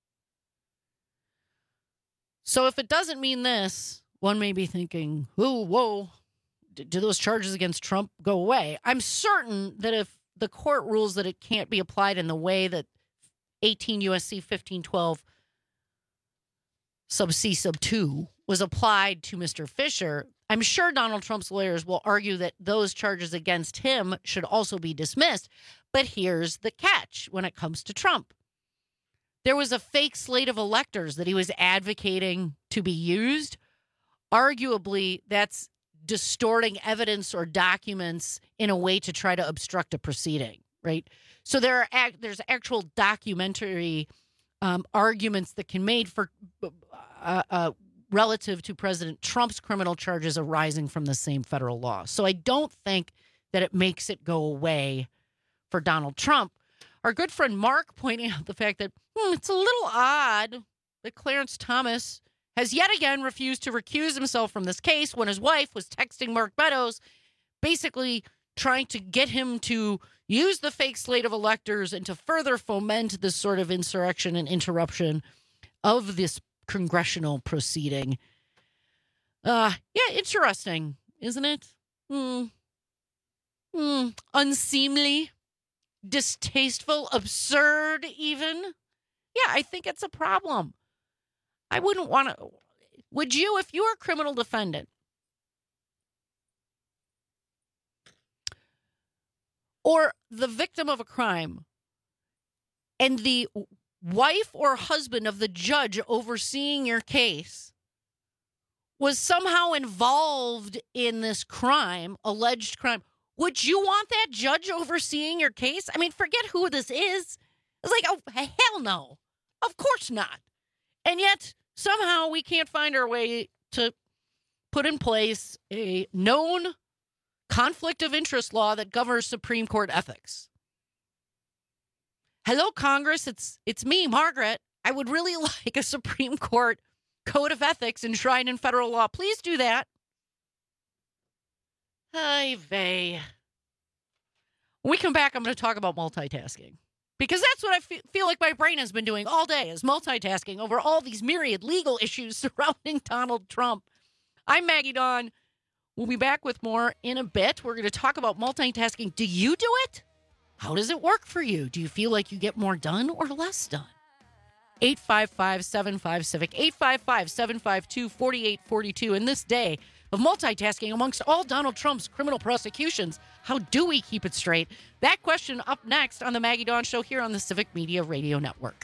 So if it doesn't mean this, one may be thinking, oh, whoa, do those charges against Trump go away? I'm certain that if the court rules that it can't be applied in the way that 18 U.S.C. 1512 sub C sub 2 was applied to Mr. Fisher, I'm sure Donald Trump's lawyers will argue that those charges against him should also be dismissed. But here's the catch when it comes to Trump. There was a fake slate of electors that he was advocating to be used. Arguably, that's distorting evidence or documents in a way to try to obstruct a proceeding, right? So there's actual documentary arguments that can be made for relative to President Trump's criminal charges arising from the same federal law. So I don't think that it makes it go away for Donald Trump. Our good friend Mark pointing out the fact that it's a little odd that Clarence Thomas has yet again refused to recuse himself from this case when his wife was texting Mark Meadows, basically trying to get him to use the fake slate of electors and to further foment this sort of insurrection and interruption of this congressional proceeding. Yeah, interesting, isn't it? Unseemly, distasteful, absurd even. Yeah, I think it's a problem. I wouldn't want to. Would you, if you were a criminal defendant or the victim of a crime and the wife or husband of the judge overseeing your case was somehow involved in this crime, alleged crime, would you want that judge overseeing your case? I mean, forget who this is. It's like, oh, hell no. Of course not. And yet, somehow we can't find our way to put in place a known conflict of interest law that governs Supreme Court ethics. Hello, Congress. It's me, Margaret. I would really like a Supreme Court code of ethics enshrined in federal law. Please do that. Ay vey. When we come back, I'm going to talk about multitasking. Because that's what I feel like my brain has been doing all day, is multitasking over all these myriad legal issues surrounding Donald Trump. I'm Maggie Dawn. We'll be back with more in a bit. We're going to talk about multitasking. Do you do it? How does it work for you? Do you feel like you get more done or less done? 855-75-CIVIC, 855-752-4842. In this day of multitasking amongst all Donald Trump's criminal prosecutions, how do we keep it straight? That question up next on the Maggie Dawn Show here on the Civic Media Radio Network.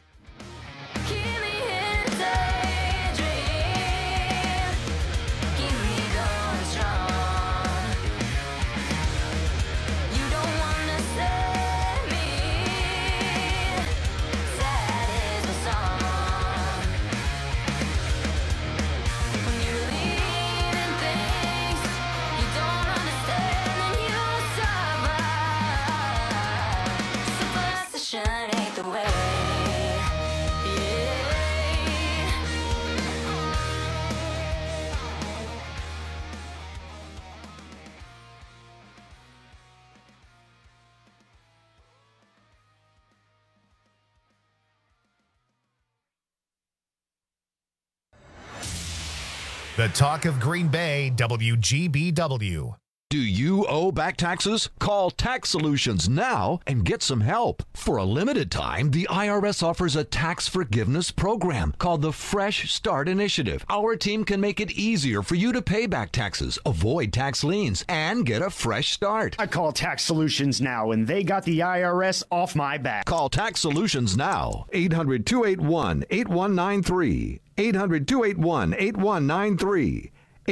The Talk of Green Bay, WGBW. Do you owe back taxes? Call Tax Solutions now and get some help. For a limited time, the IRS offers a tax forgiveness program called the Fresh Start Initiative. Our team can make it easier for you to pay back taxes, avoid tax liens, and get a fresh start. I call Tax Solutions now, and they got the IRS off my back. Call Tax Solutions now. 800-281-8193. 800-281-8193.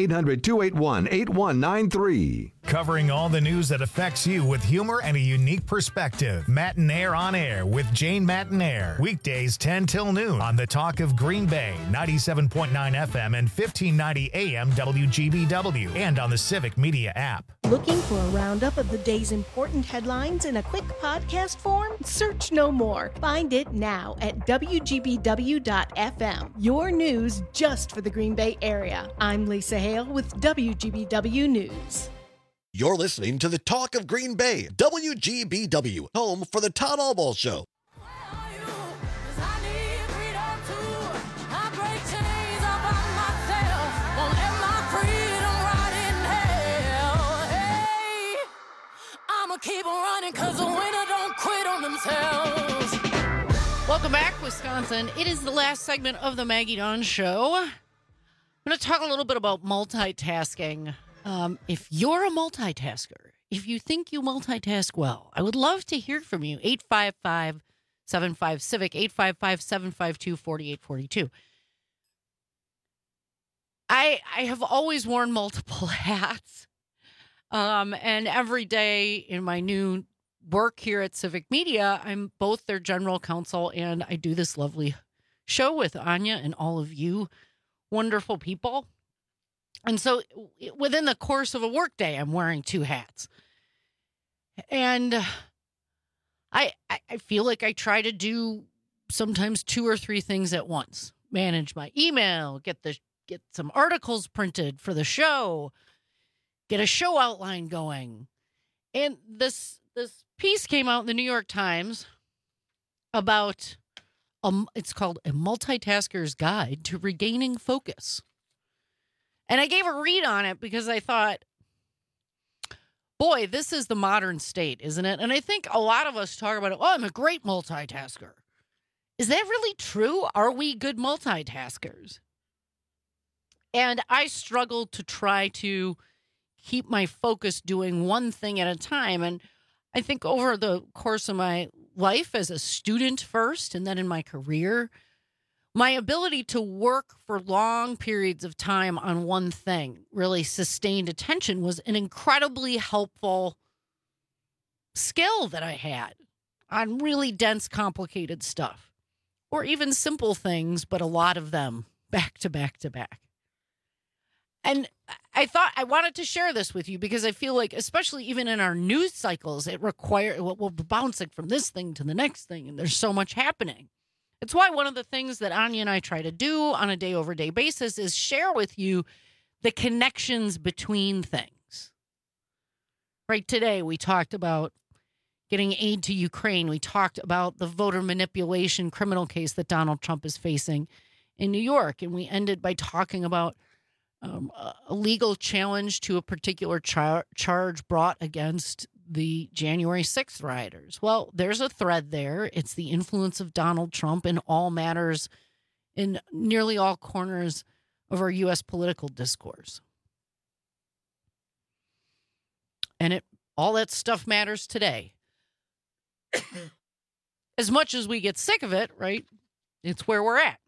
800-281-8193. Covering all the news that affects you with humor and a unique perspective. Matinaire on Air with Jane Matinaire. Weekdays 10 till noon on the Talk of Green Bay, 97.9 FM and 1590 AM WGBW, and on the Civic Media app. Looking for a roundup of the day's important headlines in a quick podcast form? Search no more. Find it now at WGBW.FM. Your news just for the Green Bay area. I'm Lisa Hale with WGBW News. You're listening to the Talk of Green Bay, WGBW, home for the Todd Albaugh Show. Keep on running because the winner don't quit on themselves. Welcome back, Wisconsin. It is the last segment of the Maggie Dawn Show. I'm going to talk a little bit about multitasking. If you're a multitasker, if you think you multitask well, I would love to hear from you. 855-75-CIVIC, 855-752-4842. I have always worn multiple hats. And every day in my new work here at Civic Media, I'm both their general counsel and I do this lovely show with Anya and all of you wonderful people. And so within the course of a workday, I'm wearing two hats. And I feel like I try to do sometimes two or three things at once. Manage my email, get some articles printed for the show, get a show outline going. And this piece came out in the New York Times about, it's called A Multitasker's Guide to Regaining Focus. And I gave a read on it because I thought, boy, this is the modern state, isn't it? And I think a lot of us talk about it, I'm a great multitasker. Is that really true? Are we good multitaskers? And I struggled to try to keep my focus doing one thing at a time. And I think over the course of my life as a student first and then in my career, my ability to work for long periods of time on one thing, really sustained attention, was an incredibly helpful skill that I had on really dense, complicated stuff. Or even simple things, but a lot of them back to back to back. And I thought I wanted to share this with you because I feel like, especially even in our news cycles, we're bouncing from this thing to the next thing, and there's so much happening. It's why one of the things that Anya and I try to do on a day-over-day basis is share with you the connections between things. Right, today we talked about getting aid to Ukraine. We talked about the voter manipulation criminal case that Donald Trump is facing in New York, and we ended by talking about a legal challenge to a particular charge brought against the January 6th rioters. Well, there's a thread there. It's the influence of Donald Trump in all matters, in nearly all corners of our U.S. political discourse. And all that stuff matters today. As much as we get sick of it, right? It's where we're at.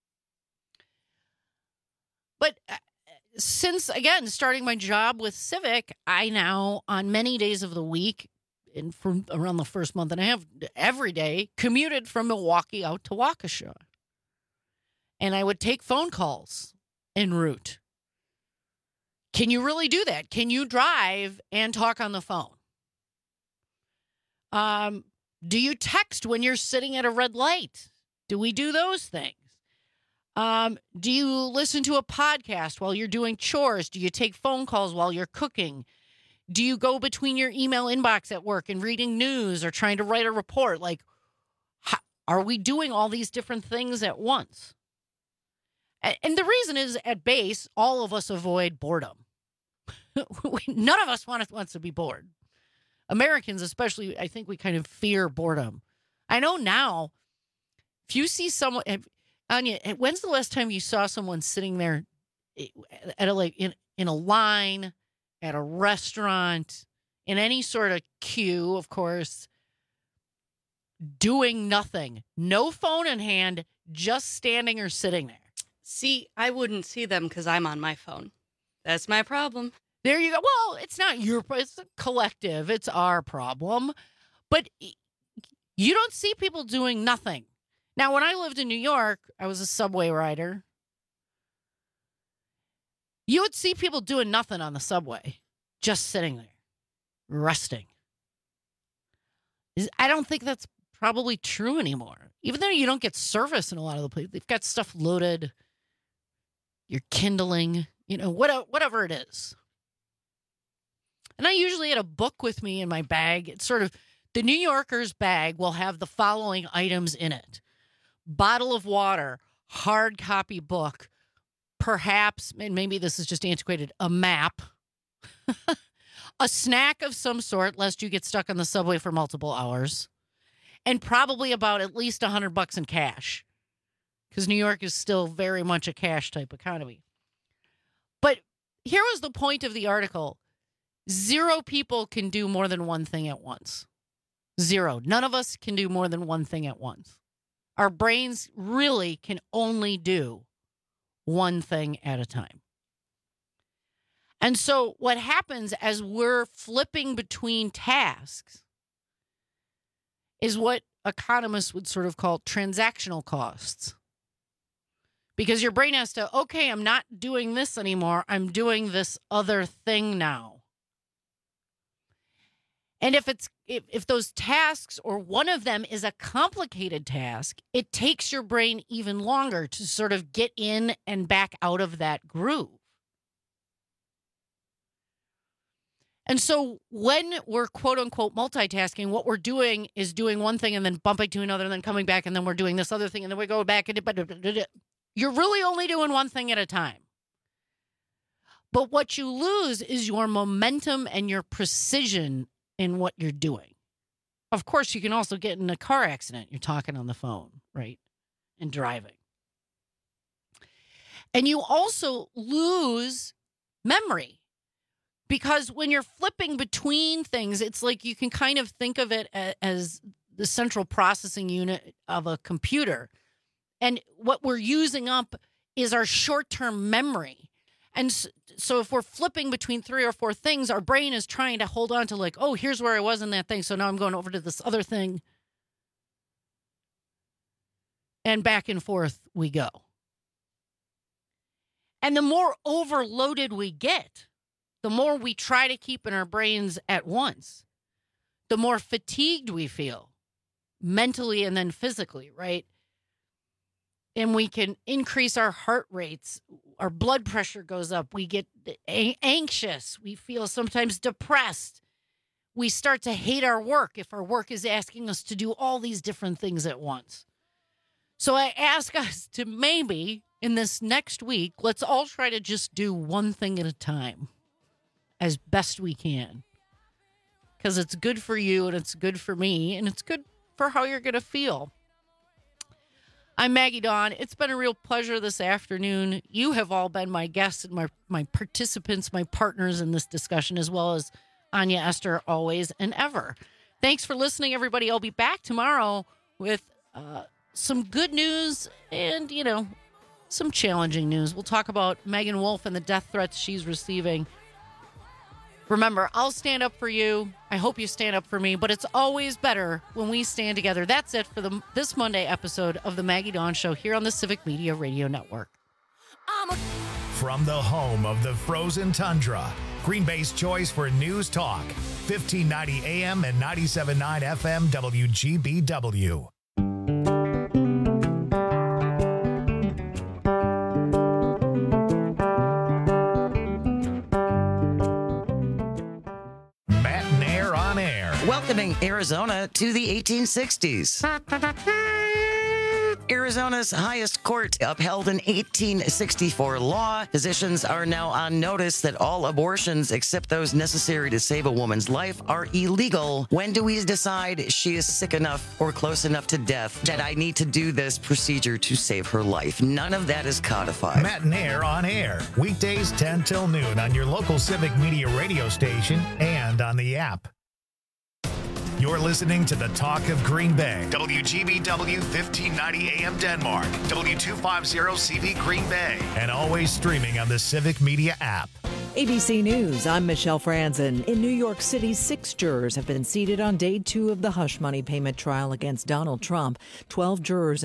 But since, again, starting my job with Civic, I now, on many days of the week, and from around the first month and a half, every day, commuted from Milwaukee out to Waukesha. And I would take phone calls en route. Can you really do that? Can you drive and talk on the phone? Do you text when you're sitting at a red light? Do we do those things? Do you listen to a podcast while you're doing chores? Do you take phone calls while you're cooking? Do you go between your email inbox at work and reading news or trying to write a report? Like, are we doing all these different things at once? And the reason is, at base, all of us avoid boredom. None of us wants to be bored. Americans, especially, I think we kind of fear boredom. I know now, if you see someone, Anya, when's the last time you saw someone sitting there at in a line, at a restaurant, in any sort of queue, of course, doing nothing, no phone in hand, just standing or sitting there? See, I wouldn't see them because I'm on my phone. That's my problem. There you go. Well, it's not your problem. It's a collective. It's our problem. But you don't see people doing nothing. Now, when I lived in New York, I was a subway rider. You would see people doing nothing on the subway, just sitting there, resting. I don't think that's probably true anymore. Even though you don't get service in a lot of the places, they've got stuff loaded. You're kindling, whatever it is. And I usually had a book with me in my bag. It's sort of the New Yorker's bag will have the following items in it: bottle of water, hard copy book, perhaps, and maybe this is just antiquated, a map, a snack of some sort, lest you get stuck on the subway for multiple hours, and probably about at least $100 in cash, because New York is still very much a cash type economy. But here was the point of the article. 0 people can do more than one thing at once. 0. None of us can do more than one thing at once. Our brains really can only do one thing at a time. And so what happens as we're flipping between tasks is what economists would sort of call transactional costs. Because your brain has to, okay, I'm not doing this anymore. I'm doing this other thing now. And if those tasks or one of them is a complicated task, it takes your brain even longer to sort of get in and back out of that groove. And so when we're quote unquote multitasking, what we're doing is doing one thing and then bumping to another and then coming back and then we're doing this other thing and then we go back and you're really only doing one thing at a time. But what you lose is your momentum and your precision in what you're doing. Of course, you can also get in a car accident. You're talking on the phone, right? And driving. And you also lose memory. Because when you're flipping between things, it's like you can kind of think of it as the central processing unit of a computer. And what we're using up is our short-term memory. And so if we're flipping between 3 or 4 things, our brain is trying to hold on to like, oh, here's where I was in that thing. So now I'm going over to this other thing. And back and forth we go. And the more overloaded we get, the more we try to keep in our brains at once, the more fatigued we feel mentally and then physically, right? And we can increase our heart rates. Our blood pressure goes up. We get anxious. We feel sometimes depressed. We start to hate our work if our work is asking us to do all these different things at once. So I ask us to maybe in this next week, let's all try to just do one thing at a time as best we can. Because it's good for you and it's good for me and it's good for how you're going to feel. I'm Maggie Dawn. It's been a real pleasure this afternoon. You have all been my guests and my participants, my partners in this discussion, as well as Anya, Esther, always and ever. Thanks for listening, everybody. I'll be back tomorrow with some good news and, some challenging news. We'll talk about Megan Wolf and the death threats she's receiving. Remember, I'll stand up for you. I hope you stand up for me, but it's always better when we stand together. That's it for this Monday episode of the Maggie Dawn Show here on the Civic Media Radio Network. From the home of the frozen tundra, Green Bay's choice for news talk, 1590 AM and 97.9 FM WGBW. Welcoming Arizona to the 1860s. Arizona's highest court upheld an 1864 law. Physicians are now on notice that all abortions except those necessary to save a woman's life are illegal. When do we decide she is sick enough or close enough to death that I need to do this procedure to save her life? None of that is codified. Matt and Air on air. Weekdays 10 till noon on your local Civic Media radio station and on the app. You're listening to the Talk of Green Bay. WGBW 1590 AM Denmark. W250CV Green Bay. And always streaming on the Civic Media app. ABC News, I'm Michelle Franzen. In New York City, 6 jurors have been seated on day 2 of the hush money payment trial against Donald Trump. 12 jurors